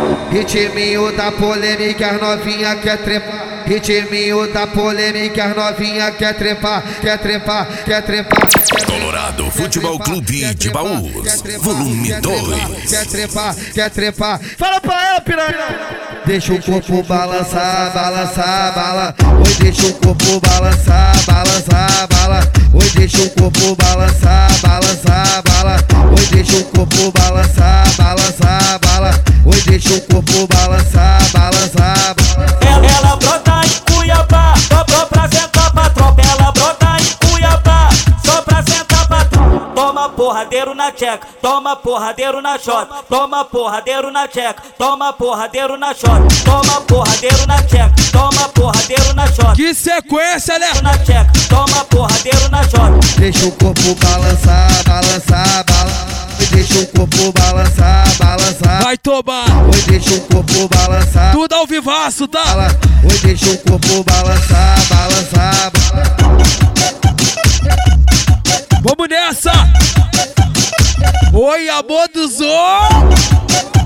Ritminho da polêmica, as novinha quer trepar. Ritminho da polêmica, as novinha quer trepar, quer trepar, quer trepar. Colorado Futebol Clube de Baús, volume 2. Quer trepar, quer trepar. Fala pra ela, piranha. Deixa o corpo balançar, balançar, bala. Oi, deixa o corpo balançar, balançar, bala. Oi, deixa o corpo balançar, balançar, bala. Oi, deixa o corpo balançar, balançar, bala. Oi, deixa o corpo balançar, balançar, bala. Ela brota em Cuiabá, só pra sentar pra tropa. Ela brota em Cuiabá, só pra sentar pra tropa. Toma porradeiro na tcheca, toma porradeiro na shot. Toma porradeiro na tcheca, toma porradeiro na shot. Toma porradeiro na tcheca, toma porradeiro na shot. Que sequência, né? Na tcheca, toma porradeiro na shot. Deixa o corpo balançar, balançar, bala. Deixa o corpo balançar, balançar. Vai tomar. Oi, deixa o corpo balançar. Tudo ao vivaço, tá? Oi, deixa o corpo balançar, balançar. Vamos nessa! Oi, amor do Zon!